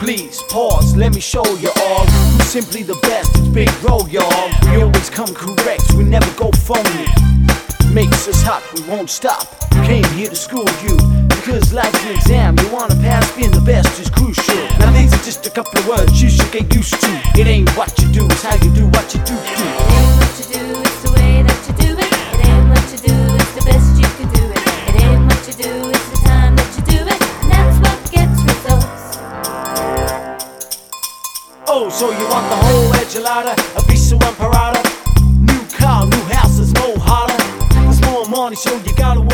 Please pause, let me show you all who's simply the best. It's Big Bro, y'all. We always come correct, we never go phony. Makes us hot, we won't stop. Came here to school you, because life's an exam. You wanna pass, being the best is crucial. Now these are just a couple of words you should get used to. It ain't what you do, it's how you do what you do. It ain't what you do, it's the way that you do it. It ain't what you do, it's the best you can do it. It ain't what you do, it's the time that you do it. And that's what gets results. Oh, so you want the whole enchilada, a piece of emperada? New car, new house, there's no holler. There's more money, so you gotta